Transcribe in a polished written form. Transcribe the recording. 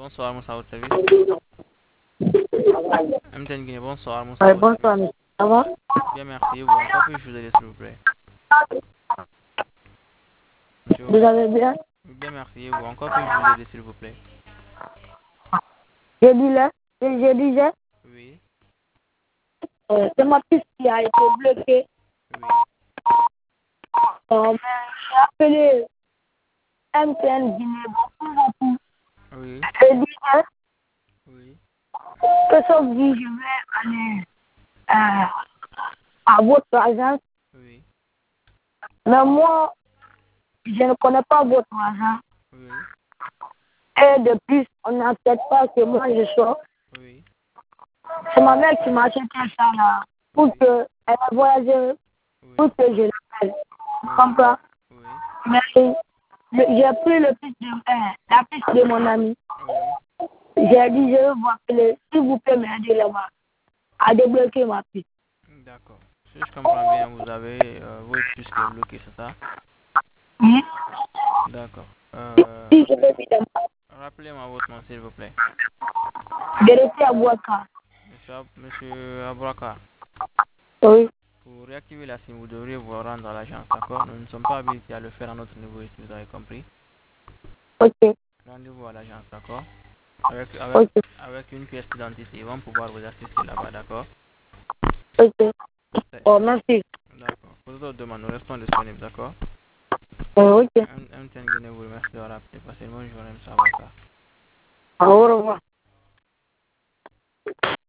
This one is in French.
bonsoir, Moussa, à votre service. MTN Guinée, bonsoir, Moussa, à votre Bonsoir, service. monsieur. Ça va? Bien, merci. Et vous, encore puis-je vous aider, s'il vous plaît? Monsieur, Vous allez bien? bien, merci. Et vous, encore puis-je vous aider, s'il vous plaît? Je disais, je disais, Oui, c'est ma piste qui a été bloquée. oui, Mais j'ai appelé MTN Guinée beaucoup. oui, Je disais oui, que sauf dit, je vais aller à votre agence. oui, Mais moi, je ne connais pas votre agence. oui, Et de plus, on n'accepte pas que moi je sors. oui, C'est ma mère qui m'a acheté ça là. Pour oui, qu'elle a voyagé, oui, pour que je l'appelle. Tu oui, comprends? oui, Mais j'ai pris la piste de mon ami. oui. J'ai dit, je vais vous appeler. S'il vous plaît, m'aider là-bas à débloquer ma piste. D'accord. Si je comprends bien, vous avez votre puce qui est bloquée, c'est ça? Oui. D'accord. Si je vais évidemment Rappelez-moi votre nom, s'il vous plaît. vérifier à Boaka. Monsieur Abraka. Oui. Pour réactiver la SIM, vous devriez vous rendre à l'agence, d'accord? Nous ne sommes pas habilités à le faire à notre niveau, si vous avez compris. Ok. Rendez-vous à l'agence, d'accord? Avec, avec, Ok. avec une pièce d'identité, ils vont pouvoir vous assister là-bas, d'accord? Ok. C'est- Oh, merci. D'accord. Pour d'autres demandes, nous restons disponibles, d'accord? Oh, ok. MTN Guinée vous remercie d'avoir appelé. Passez une bonne journée, M. Abaka. Au revoir.